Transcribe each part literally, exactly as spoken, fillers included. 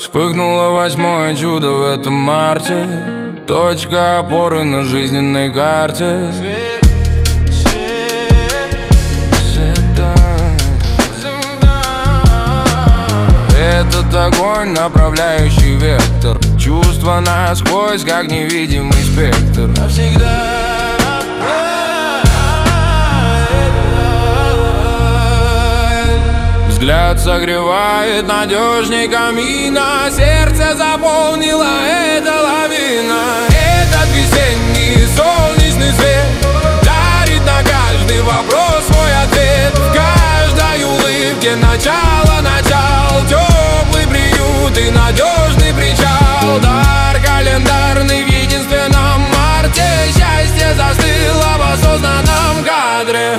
Вспыхнуло восьмое чудо в этом марте. Точка опоры на жизненной карте. Этот огонь, направляющий вектор. Чувства насквозь, как невидимый спектр. Навсегда. Взгляд согревает надежней камина. Сердце заполнило эта лавина. Этот весенний солнечный свет дарит на каждый вопрос свой ответ. В каждой улыбке начало, начал. Теплый приют и надежный причал. Дар календарный в единственном марте. Счастье застыло в осознанном кадре.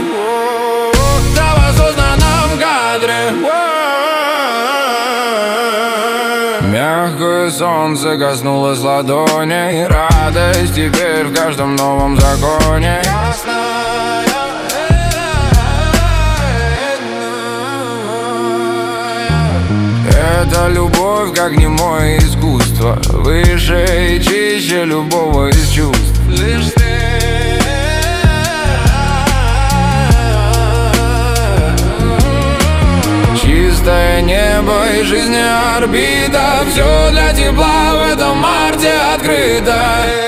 Мягкое солнце коснулось ладоней. Радость теперь в каждом новом законе. Это любовь, как немое искусство. Выше и чище любого из чувств. Лишь ты. Чистое небо и жизнь орбита. Все для тепла в этом марте открыто.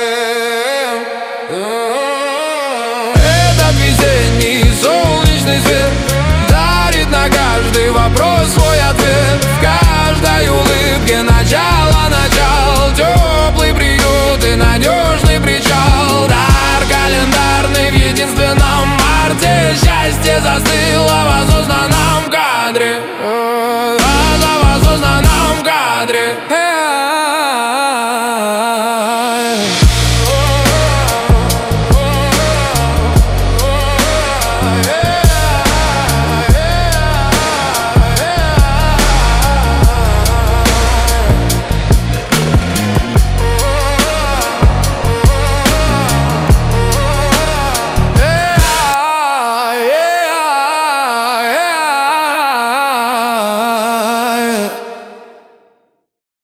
Этот весенний солнечный свет дарит на каждый вопрос свой ответ. В каждой улыбке начало, начал. Теплый приют и надежный причал. Дар календарный в единственном марте. Счастье застыло в осознанном кадре. В осознанном кадре.